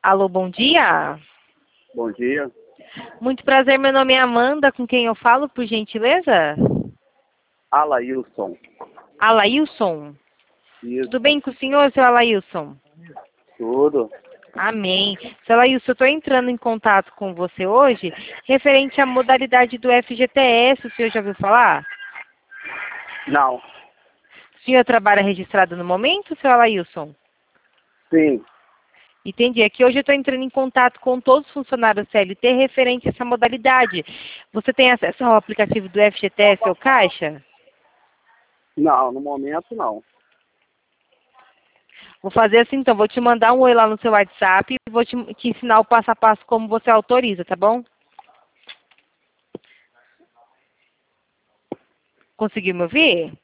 Alô, bom dia. Bom dia. Muito prazer, meu nome é Amanda, com quem eu falo, por gentileza? Alailson. Alailson. Isso. Tudo bem com o senhor, seu Alailson? Tudo. Amém. Seu Alailson, eu estou entrando em contato com você hoje, referente à modalidade do FGTS, o senhor já ouviu falar? Não. O senhor trabalha registrado no momento, seu Alailson? Sim. Entendi. Aqui hoje eu estou entrando em contato com todos os funcionários CLT referente a essa modalidade. Você tem acesso ao aplicativo do FGTS ou Caixa? Não, no momento não. Vou fazer assim então, vou te mandar um oi lá no seu WhatsApp e vou te ensinar o passo a passo como você autoriza, tá bom? Conseguiu me ouvir?